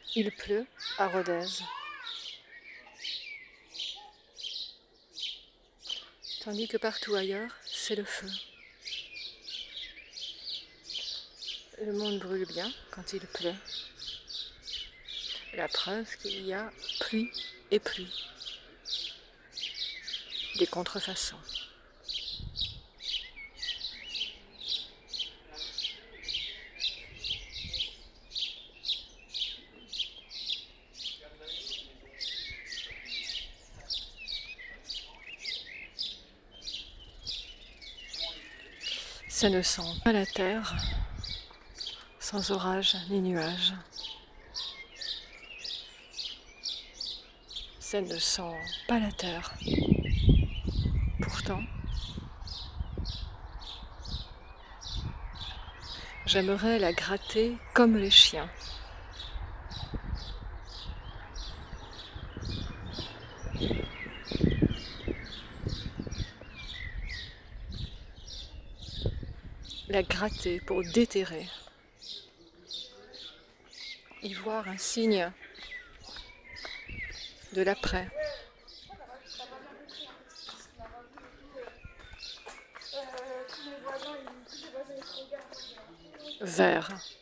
Il pleut à Rodez. Tandis que partout ailleurs, c'est le feu. Le monde brûle bien quand il pleut. La preuve qu'il y a pluie et pluie. Des contrefaçons. Ça ne sent pas la terre, sans orage ni nuages. Ça ne sent pas la terre. Pourtant, j'aimerais la gratter comme les chiens. La gratter pour déterrer. Y voir un signe de l'après. Vert.